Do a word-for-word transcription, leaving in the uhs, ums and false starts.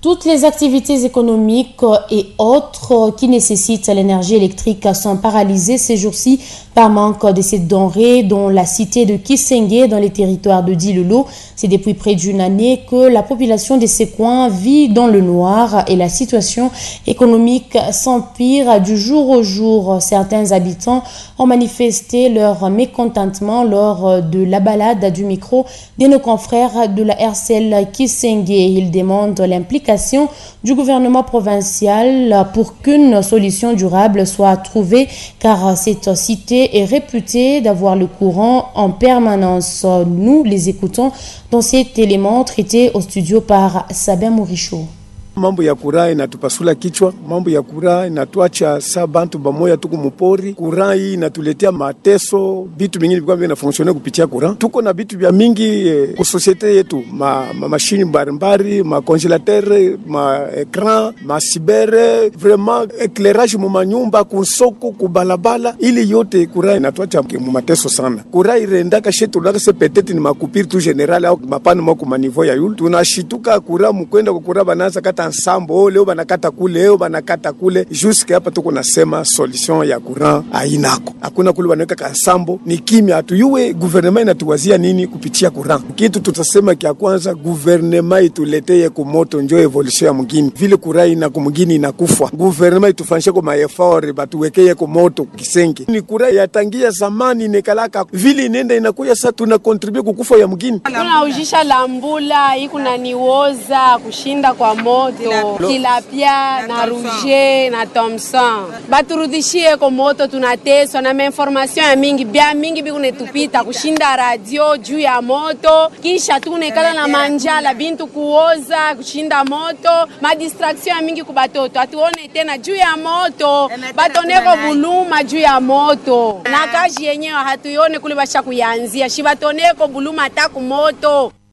Toutes les activités économiques et autres qui nécessitent l'énergie électrique sont paralysées ces jours-ci par manque de ces denrées dans la cité de Kisenge, dans les territoires de Dilolo. C'est depuis près d'une année que la population de ces coins vit dans le noir et la situation économique s'empire du jour au jour. Certains habitants ont manifesté leur mécontentement lors de la balade du micro de nos confrères de la R C L Kisenge. Ils demandent l'implication du gouvernement provincial pour qu'une solution durable soit trouvée, car cette cité est réputée d'avoir le courant en permanence. Nous les écoutons dans cet élément traité au studio par Sabin Mourichou. Mambo ya kura inatupasula kichwa, mambo ya kura inatuacha saa bantu bamoya tuku mupori. Kura hii inatuletea mateso, bitu vingine vikwa vina fonctionne kupitia kura. Tuko na bitu vya mingi eh, ku societe yetu, ma, ma machine mbarimbari, ma congélateur, ma écran, ma cyber, vraiment éclairage mu manyumba, kusoko, kubalabala, ili yote kura inatuacha mu mateso sana. Kura irendaka shetu ndaka se peut-être ni makupiri tu general au mapano moko manivo ya yulu. Tunashituka kura mukwenda kukura bananza kata ensemble, leo banakata kule, leo banakata kule, jusqu'à hapa tuko nasema solution ya courant hainako. Hakuna kule banaweka ensemble, ni kimya. Hatuyue gouvernement inatuwazia nini kupitia courant. Kitu tutasema kia kwanza, gouvernement ituletee kumoto njo evolution ya mugini. Vile courant ina kumugini inakufa, gouvernement itufanyishe kwa maeffort batuwekeye kumoto Kisenge. Ni courant yatangia zamani nekalaka, vile inenda inakuya sasa tuna contribute kukufa ya mugini. Kuna ujisha lambula, ikuna niwoza kushinda kwa moto, Tilapia na Rouge na Thompson. Baturudishie kwa moto tunateswa na information ya mingi, bia mingi bikune tupita kushinda radio juu ya moto, kisha tunekala na manjala bintu kuoza kushinda moto, ma distraction ya mingi kubatoto, atuone tena juu ya moto, batoneko buluma juu ya moto. Na kaji yenyewe hatuione kule basha kuyanzia, shibatoneko buluma taku moto.